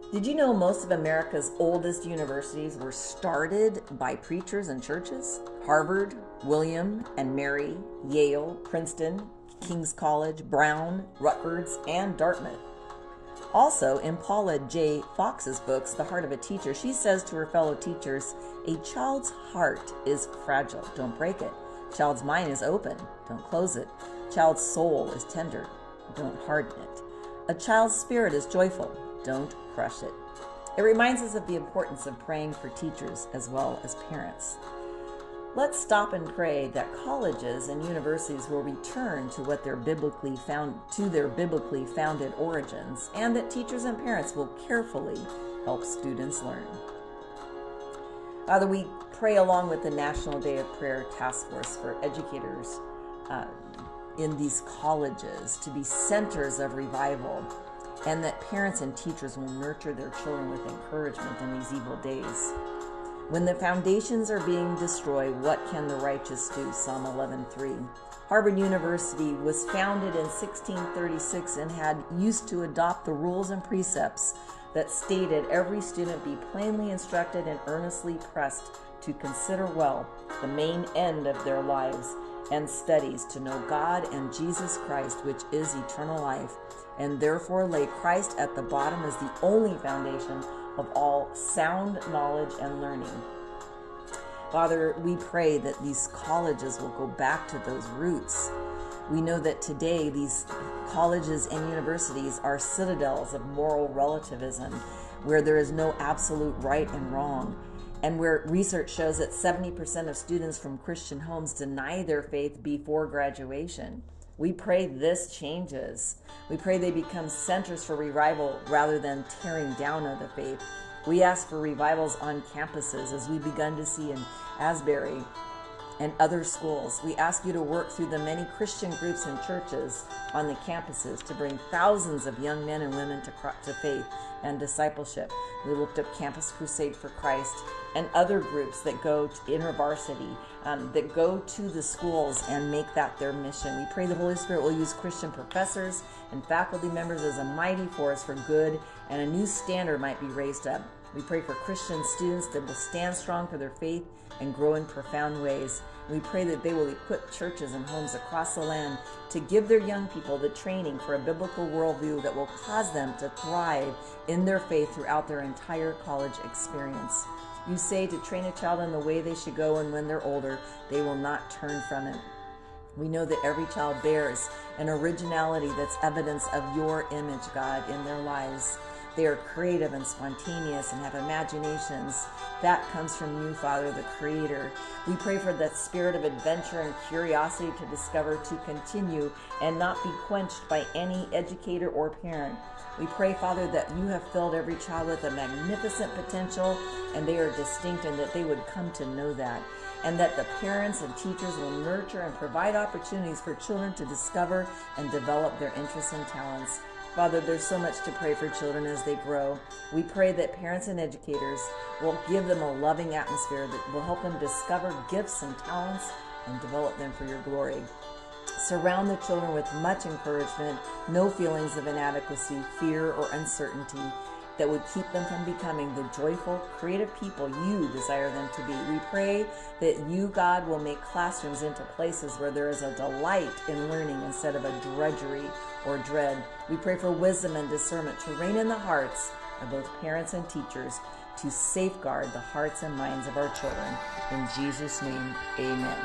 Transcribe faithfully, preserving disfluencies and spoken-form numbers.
Did you know most of America's oldest universities were started by preachers and churches? Harvard, William and Mary, Yale, Princeton, King's College, Brown, Rutgers, and Dartmouth. Also, in Paula J. Fox's books, The Heart of a Teacher, she says to her fellow teachers, "A child's heart is fragile. Don't break it. Child's mind is open. Don't close it. Child's soul is tender. Don't harden it. A child's spirit is joyful. Don't crush it." It reminds us of the importance of praying for teachers as well as parents. Let's stop and pray that colleges and universities will return to what their biblically found to their biblically founded origins, and that teachers and parents will carefully help students learn. Father, we pray along with the National Day of Prayer Task Force for educators uh, in these colleges to be centers of revival, and that parents and teachers will nurture their children with encouragement in these evil days. When the foundations are being destroyed, what can the righteous do? Psalm eleven three. Harvard University was founded in sixteen thirty-six and had used to adopt the rules and precepts that stated every student be plainly instructed and earnestly pressed to consider well the main end of their lives and studies, to know God and Jesus Christ, which is eternal life, and therefore lay Christ at the bottom as the only foundation of all sound knowledge and learning. Father, we pray that these colleges will go back to those roots. We know that today these colleges and universities are citadels of moral relativism, where there is no absolute right and wrong, and where research shows that seventy percent of students from Christian homes deny their faith before graduation. We pray this changes. We pray they become centers for revival rather than tearing down of the faith. We ask for revivals on campuses, as we've begun to see in Asbury and other schools. We ask you to work through the many Christian groups and churches on the campuses to bring thousands of young men and women to, to faith and discipleship. We looked up Campus Crusade for Christ and other groups that go to InterVarsity, um, that go to the schools and make that their mission. We pray the Holy Spirit will use Christian professors and faculty members as a mighty force for good, and a new standard might be raised up. We pray for Christian students that will stand strong for their faith and grow in profound ways. We pray that they will equip churches and homes across the land to give their young people the training for a biblical worldview that will cause them to thrive in their faith throughout their entire college experience. You say to train a child in the way they should go, and when they're older, they will not turn from it. We know that every child bears an originality that's evidence of your image, God, in their lives. They are creative and spontaneous and have imaginations. That comes from you, Father, the Creator. We pray for that spirit of adventure and curiosity to discover to continue and not be quenched by any educator or parent. We pray, Father, that you have filled every child with a magnificent potential, and they are distinct, and that they would come to know that. And that the parents and teachers will nurture and provide opportunities for children to discover and develop their interests and talents. Father, there's so much to pray for children as they grow. We pray that parents and educators will give them a loving atmosphere that will help them discover gifts and talents and develop them for your glory. Surround the children with much encouragement, no feelings of inadequacy, fear, or uncertainty that would keep them from becoming the joyful, creative people you desire them to be. We pray that you, God, will make classrooms into places where there is a delight in learning instead of a drudgery or dread. We pray for wisdom and discernment to reign in the hearts of both parents and teachers to safeguard the hearts and minds of our children. In Jesus' name, amen.